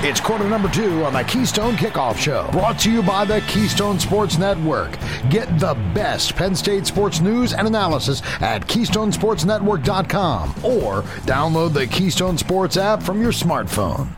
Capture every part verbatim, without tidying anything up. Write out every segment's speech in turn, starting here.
It's quarter number two on the Keystone Kickoff Show, brought to you by the Keystone Sports Network. Get the best Penn State sports news and analysis at keystone sports network dot com or download the Keystone Sports app from your smartphone.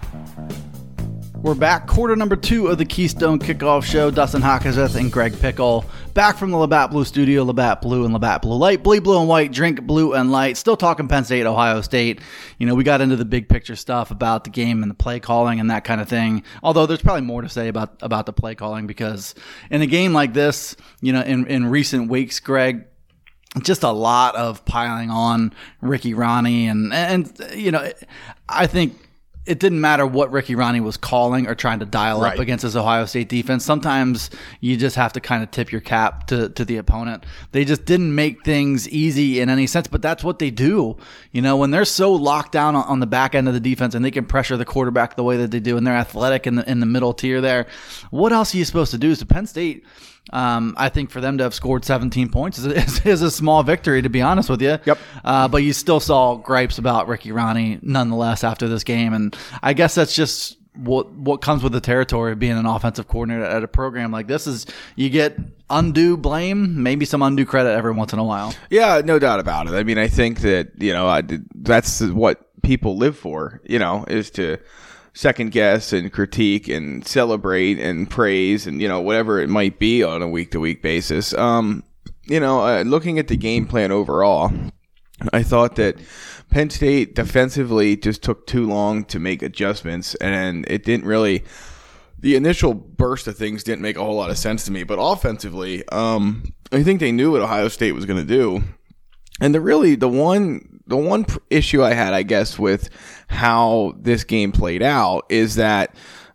We're back, quarter number two of the Keystone Kickoff Show. Dustin Hockenseth and Greg Pickle back from the Labatt Blue Studio. Labatt Blue and Labatt Blue Light. Bleed blue and white, drink blue and light. Still talking Penn State, Ohio State. You know, we got into the big picture stuff about the game and the play calling and that kind of thing. Although there's probably more to say about, about the play calling, because in a game like this, you know, in, in recent weeks, Greg, just a lot of piling on Ricky Rahne. And, and you know, I think it didn't matter what Ricky Rahne was calling or trying to dial right. up against his Ohio State defense. Sometimes you just have to kind of tip your cap to, to the opponent. They just didn't make things easy in any sense, but that's what they do. You know, when they're so locked down on, on the back end of the defense and they can pressure the quarterback the way that they do, and they're athletic in the, in the middle tier there, what else are you supposed to do? So Penn State, Um, I think for them to have scored seventeen points is, is, is a small victory, to be honest with you. Yep. Uh, but you still saw gripes about Ricky Rahne nonetheless after this game. And I guess that's just what what comes with the territory of being an offensive coordinator at a program like this, is you get undue blame, maybe some undue credit every once in a while. Yeah, no doubt about it. I mean, I think that, you know, I, that's what people live for, you know, is to second guess and critique and celebrate and praise and, you know, whatever it might be on a week to week basis. Um, you know, uh, looking at the game plan overall, I thought that Penn State defensively just took too long to make adjustments, and it didn't really, the initial burst of things didn't make a whole lot of sense to me. But offensively, um, I think they knew what Ohio State was going to do. And the really, the one, the one issue I had, I guess, with how this game played out is that,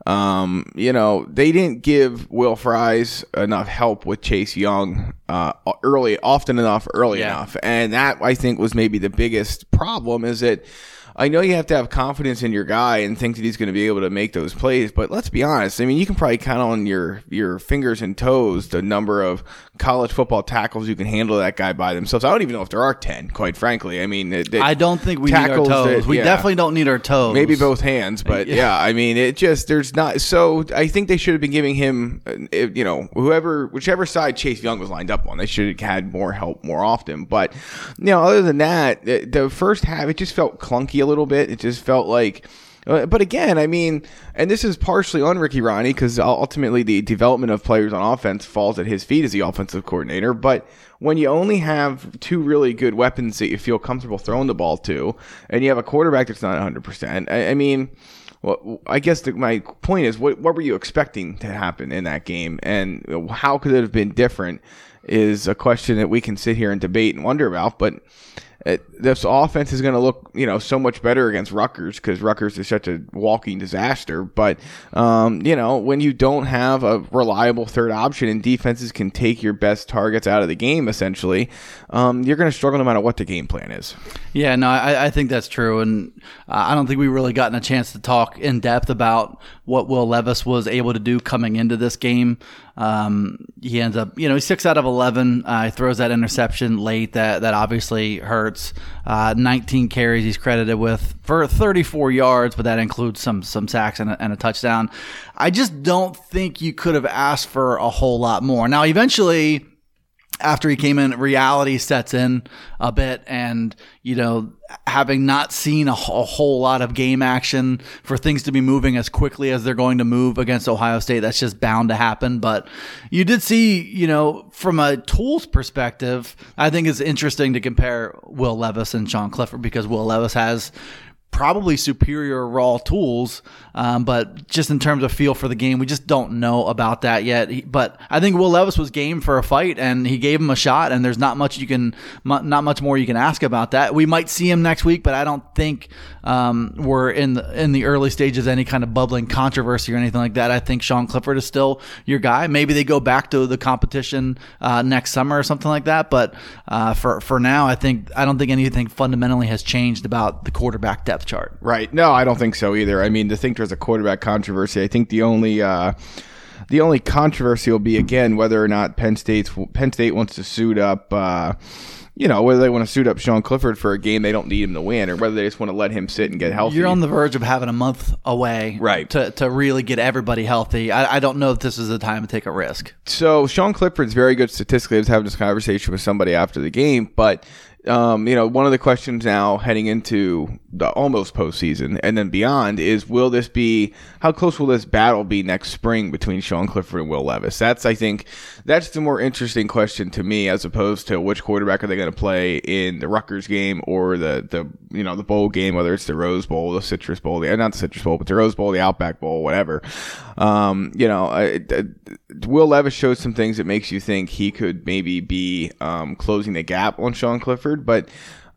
um, you know, they didn't give Will Fries enough help with Chase Young uh, early, often enough, early yeah. enough. And that, I think, was maybe the biggest problem, is that I know you have to have confidence in your guy and think that he's going to be able to make those plays, but let's be honest. I mean, you can probably count on your, your fingers and toes the number of college football tackles who can handle that guy by themselves. I don't even know if there are ten, quite frankly. I mean, it, it, I don't think we need our toes. That, we yeah, definitely don't need our toes. Maybe both hands, but yeah. yeah, I mean, it just, there's not, so I think they should have been giving him, you know, whoever, whichever side Chase Young was lined up on, they should have had more help more often. But, you know, other than that, the first half, it just felt clunky a little bit. It just felt like, uh, but again, I mean, and this is partially on Ricky Rahne, because ultimately the development of players on offense falls at his feet as the offensive coordinator. But when you only have two really good weapons that you feel comfortable throwing the ball to, and you have a quarterback that's not one hundred percent, I, I mean, well, I guess the, my point is, what, what were you expecting to happen in that game, and how could it have been different is a question that we can sit here and debate and wonder about. But It, this offense is going to look, you know, so much better against Rutgers, because Rutgers is such a walking disaster. But, um, you know, when you don't have a reliable third option and defenses can take your best targets out of the game, essentially, um, you're going to struggle no matter what the game plan is. Yeah, no, I, I think that's true. And uh, I don't think we really gotten a chance to talk in depth about what Will Levis was able to do coming into this game. Um, he ends up, you know, he's six out of eleven. Uh, he throws that interception late that, that obviously hurts. Uh, nineteen carries he's credited with for thirty-four yards, but that includes some, some sacks and a, and a touchdown. I just don't think you could have asked for a whole lot more. Now, eventually, after he came in, reality sets in a bit, and, you know, having not seen a, a whole lot of game action, for things to be moving as quickly as they're going to move against Ohio State, that's just bound to happen. But you did see, you know, from a tools perspective, I think it's interesting to compare Will Levis and Sean Clifford, because Will Levis has probably superior raw tools, um, but just in terms of feel for the game, we just don't know about that yet. He, but I think Will Levis was game for a fight, and he gave him a shot, and there's not much you can, not much more you can ask about that. We might see him next week, but I don't think um, we're in the, in the early stages of any kind of bubbling controversy or anything like that. I think Sean Clifford is still your guy. Maybe they go back to the competition uh, next summer or something like that. But uh, for for now, I think I don't think anything fundamentally has changed about the quarterback depth chart. Right. No, I don't think so either. I mean, to think there's a quarterback controversy, I think the only uh, the only controversy will be, again, whether or not Penn State's Penn State wants to suit up uh, you know, whether they want to suit up Sean Clifford for a game they don't need him to win, or whether they just want to let him sit and get healthy. You're on the verge of having a month away, right, to to really get everybody healthy. I, I don't know if this is the time to take a risk. So Sean Clifford's very good statistically. I was having this conversation with somebody after the game, but Um, you know, one of the questions now heading into the almost postseason and then beyond is, will this be, how close will this battle be next spring between Sean Clifford and Will Levis? That's, I think, that's the more interesting question to me, as opposed to which quarterback are they going to play in the Rutgers game or the, the, you know, the bowl game, whether it's the Rose Bowl, the Citrus Bowl, the, not the Citrus Bowl, but the Rose Bowl, the Outback Bowl, whatever. Um, you know, I, I, Will Levis showed some things that makes you think he could maybe be, um, closing the gap on Sean Clifford. But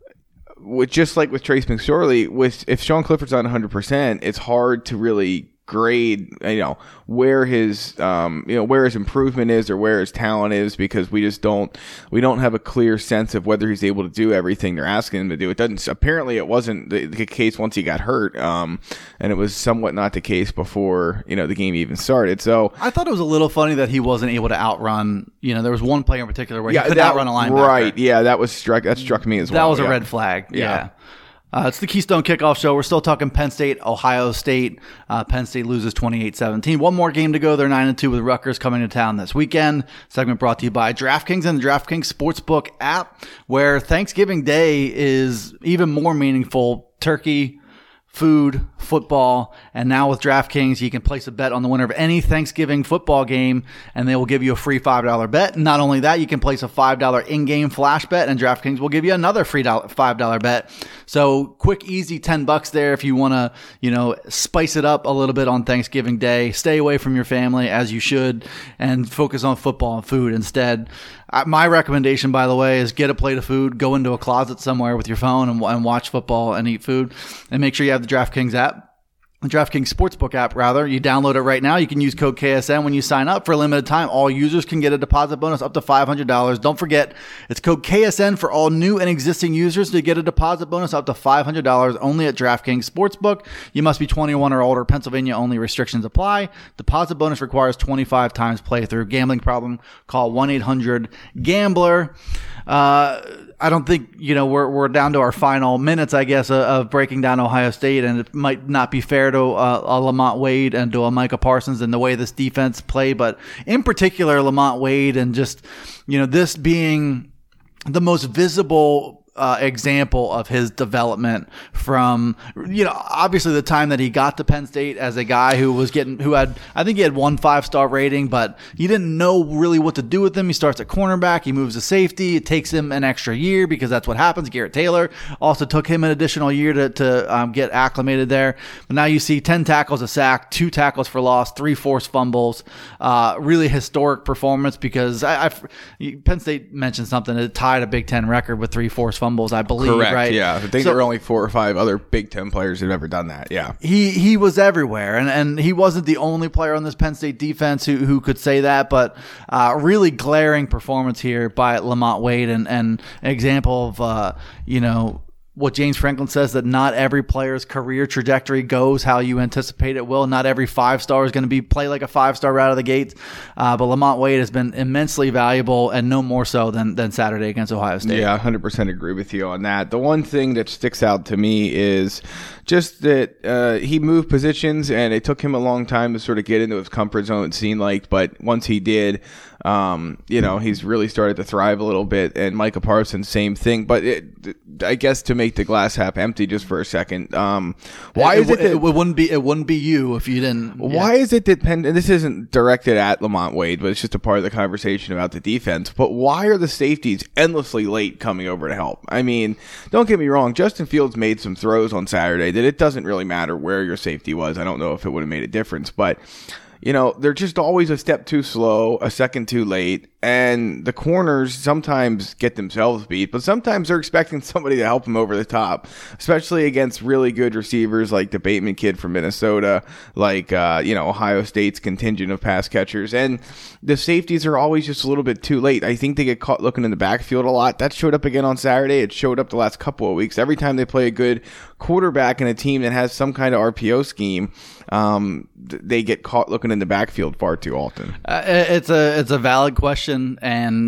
with just like with Trace McSorley, with if Sean Clifford's on one hundred percent, it's hard to really grade, you know, where his, um, you know, where his improvement is or where his talent is, because we just don't, we don't have a clear sense of whether he's able to do everything they're asking him to do. It doesn't, apparently it wasn't the, the case once he got hurt. Um, and it was somewhat not the case before, you know, the game even started. So I thought it was a little funny that he wasn't able to outrun, you know, there was one play in particular where yeah, he couldn't that, outrun a linebacker. Right. Yeah. That was struck, that struck me as that well. That was a yeah. red flag. Yeah. yeah. Uh, it's the Keystone Kickoff Show. We're still talking Penn State, Ohio State. Uh, Penn State loses twenty-eight seventeen. One more game to go. They're nine and two with Rutgers coming to town this weekend. Segment brought to you by DraftKings and the DraftKings Sportsbook app, where Thanksgiving Day is even more meaningful. Turkey, food, football, and now with DraftKings, you can place a bet on the winner of any Thanksgiving football game, and they will give you a free five dollar bet. Not only that, you can place a five dollar in-game flash bet, and DraftKings will give you another free five dollar bet. So quick, easy ten bucks there if you want to, you know, spice it up a little bit on Thanksgiving Day. Stay away from your family, as you should, and focus on football and food instead. Uh, my recommendation, by the way, is get a plate of food, go into a closet somewhere with your phone and, and watch football and eat food, and make sure you have the DraftKings app. The DraftKings Sportsbook app, rather. You download it right now. You can use code K S N when you sign up for a limited time. All users can get a deposit bonus up to five hundred dollars. Don't forget, it's code K S N for all new and existing users to get a deposit bonus up to five hundred dollars only at DraftKings Sportsbook. You must be twenty-one or older. Pennsylvania only. Restrictions apply. Deposit bonus requires twenty-five times playthrough. Gambling problem? Call one eight hundred gambler. Uh, I don't think, you know, we're we're down to our final minutes, I guess, of, of breaking down Ohio State, and it might not be fair to uh, a Lamont Wade and to a Micah Parsons and the way this defense played, but in particular, Lamont Wade, and just, you know, this being the most visible Uh, example of his development from, you know, obviously the time that he got to Penn State as a guy who was getting, who had, I think he had one five-star rating, but he didn't know really what to do with him. He starts at cornerback, he moves to safety. It takes him an extra year because that's what happens. Garrett Taylor also took him an additional year to, to um, get acclimated there. But now you see ten tackles, a sack, two tackles for loss, three forced fumbles. Uh, really historic performance because I, I, Penn State mentioned something. It tied a Big Ten record with three forced fumbles. I believe, Correct, right? Yeah, I think so, there are only four or five other Big Ten players that have ever done that. Yeah, he he was everywhere, and, and he wasn't the only player on this Penn State defense who who could say that. But uh, really glaring performance here by Lamont Wade, and, and an example of uh, you know. what James Franklin says, that not every player's career trajectory goes how you anticipate it will. Not every five-star is going to be play like a five-star right out of the gates. Uh, but Lamont Wade has been immensely valuable, and no more so than, than Saturday against Ohio State. Yeah, one hundred percent agree with you on that. The one thing that sticks out to me is just that uh, he moved positions, and it took him a long time to sort of get into his comfort zone, it seemed like. But once he did, um, you know, he's really started to thrive a little bit. And Micah Parsons, same thing. But it, I guess to make the glass half empty just for a second, um, why it, is it, it, that, it wouldn't be it wouldn't be you if you didn't? Why yeah. is it that Penn? And this isn't directed at Lamont Wade, but it's just a part of the conversation about the defense. But why are the safeties endlessly late coming over to help? I mean, don't get me wrong. Justin Fields made some throws on Saturday that it doesn't really matter where your safety was. I don't know if it would have made a difference, but you know, they're just always a step too slow, a second too late, and the corners sometimes get themselves beat, but sometimes they're expecting somebody to help them over the top, especially against really good receivers like the Bateman kid from Minnesota, like, uh, you know, Ohio State's contingent of pass catchers, and the safeties are always just a little bit too late. I think they get caught looking in the backfield a lot. That showed up again on Saturday. It showed up the last couple of weeks. Every time they play a good quarterback in a team that has some kind of R P O scheme, um, they get caught looking in the backfield far too often. Uh, it's a it's a valid question, and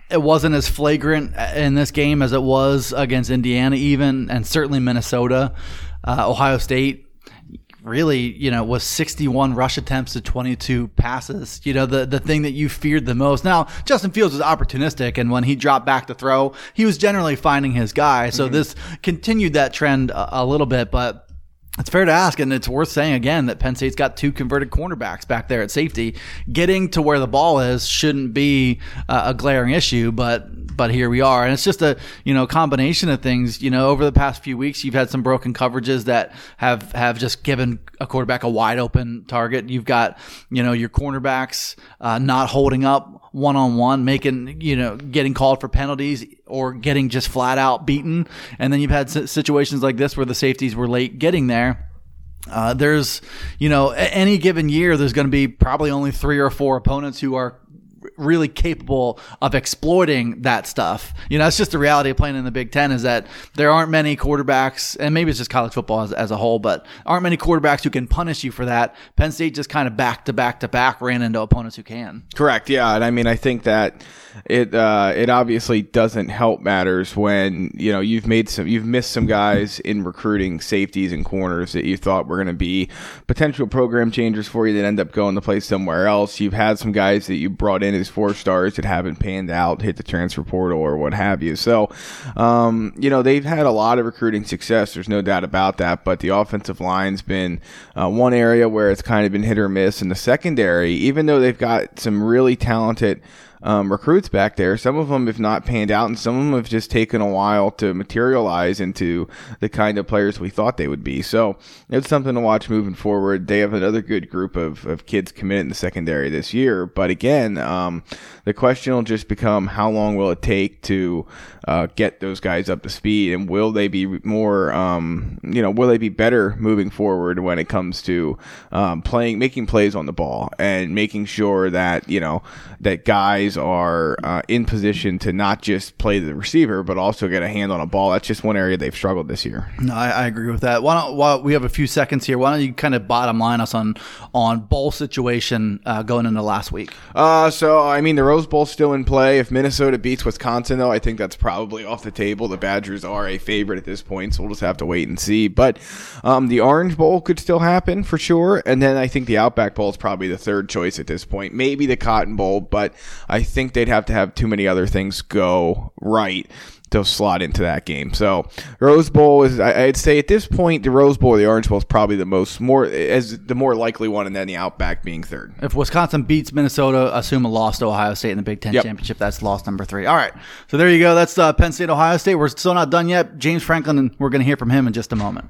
it wasn't as flagrant in this game as it was against Indiana even, and certainly Minnesota. Uh, Ohio State really, you know, was sixty-one rush attempts to twenty-two passes. You know, the, the thing that you feared the most. Now, Justin Fields was opportunistic, and when he dropped back to throw, he was generally finding his guy. So mm-hmm. this continued that trend a, a little bit, but it's fair to ask, and it's worth saying again that Penn State's got two converted cornerbacks back there at safety. Getting to where the ball is shouldn't be uh, a glaring issue, but but here we are. And it's just a, you know, combination of things. You know, over the past few weeks, you've had some broken coverages that have, have just given a quarterback a wide open target. You've got, you know, your cornerbacks uh, not holding up one-on-one, making, you know, getting called for penalties or getting just flat out beaten. And then you've had situations like this where the safeties were late getting there. Uh, there's, you know, any given year, there's going to be probably only three or four opponents who are really capable of exploiting that stuff. You know, it's just the reality of playing in the Big Ten is that there aren't many quarterbacks, and maybe it's just college football as, as a whole, but aren't many quarterbacks who can punish you for that. Penn State just kind of back to back to back ran into opponents who can. Correct. Yeah. And I mean, I think that it, uh, it obviously doesn't help matters when, you know, you've made some, you've missed some guys in recruiting safeties and corners that you thought were going to be potential program changers for you that end up going to play somewhere else. You've had some guys that you brought in as four stars that haven't panned out, hit the transfer portal or what have you. So, um, you know, they've had a lot of recruiting success. There's no doubt about that. But the offensive line's been uh, one area where it's kind of been hit or miss. And the secondary, even though they've got some really talented Um, recruits back there, some of them have not panned out, and some of them have just taken a while to materialize into the kind of players we thought they would be. So it's something to watch moving forward. They have another good group of, of kids committed in the secondary this year. But again, um, the question will just become how long will it take to uh, get those guys up to speed, and will they be more, um, you know, will they be better moving forward when it comes to um, playing, making plays on the ball and making sure that, you know, that guys are uh, in position to not just play the receiver, but also get a hand on a ball. That's just one area they've struggled this year. No, I, I agree with that. Why don't, while we have a few seconds here, why don't you kind of bottom line us on on bowl situation uh, going into last week? Uh, so, I mean, the Rose Bowl's still in play. If Minnesota beats Wisconsin, though, I think that's probably off the table. The Badgers are a favorite at this point, so we'll just have to wait and see. But um, the Orange Bowl could still happen for sure. And then I think the Outback Bowl is probably the third choice at this point. Maybe the Cotton Bowl, but I think they'd have to have too many other things go right to slot into that game. So Rose Bowl is, I'd say at this point, the Rose Bowl or the Orange Bowl is probably the most more as the more likely one, and then the Outback being third. If Wisconsin beats Minnesota, assume a loss to Ohio State in the Big Ten yep. championship. That's loss number three. All right, so there you go. That's uh, Penn State, Ohio State. We're still not done yet. James Franklin, and we're going to hear from him in just a moment.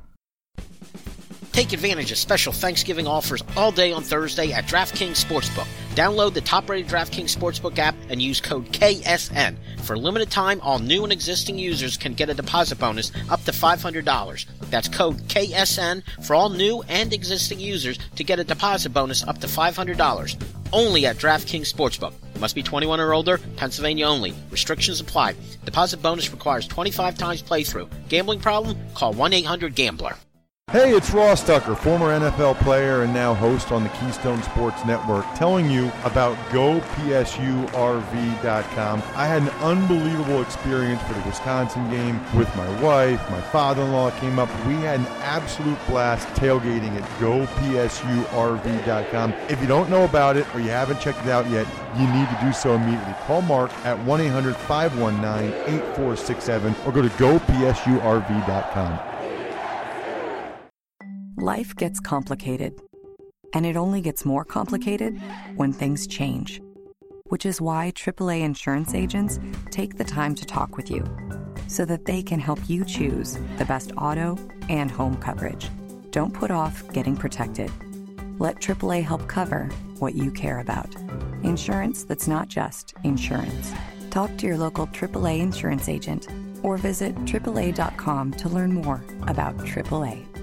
Take advantage of special Thanksgiving offers all day on Thursday at DraftKings Sportsbook. Download the top-rated DraftKings Sportsbook app and use code K S N. For a limited time, all new and existing users can get a deposit bonus up to five hundred dollars. That's code K S N for all new and existing users to get a deposit bonus up to five hundred dollars. Only at DraftKings Sportsbook. Must be twenty-one or older, Pennsylvania only. Restrictions apply. Deposit bonus requires twenty-five times playthrough. Gambling problem? Call one eight hundred gambler. Hey, it's Ross Tucker, former N F L player and now host on the Keystone Sports Network, telling you about Go P S U R V dot com. I had an unbelievable experience for the Wisconsin game with my wife. My father-in-law came up. We had an absolute blast tailgating at Go P S U R V dot com. If you don't know about it or you haven't checked it out yet, you need to do so immediately. Call Mark at one eight hundred five one nine eight four six seven or go to Go P S U R V dot com. Life gets complicated, and it only gets more complicated when things change, which is why triple A insurance agents take the time to talk with you so that they can help you choose the best auto and home coverage. Don't put off getting protected. Let triple A help cover what you care about. Insurance that's not just insurance. Talk to your local triple A insurance agent or visit triple A dot com to learn more about triple A.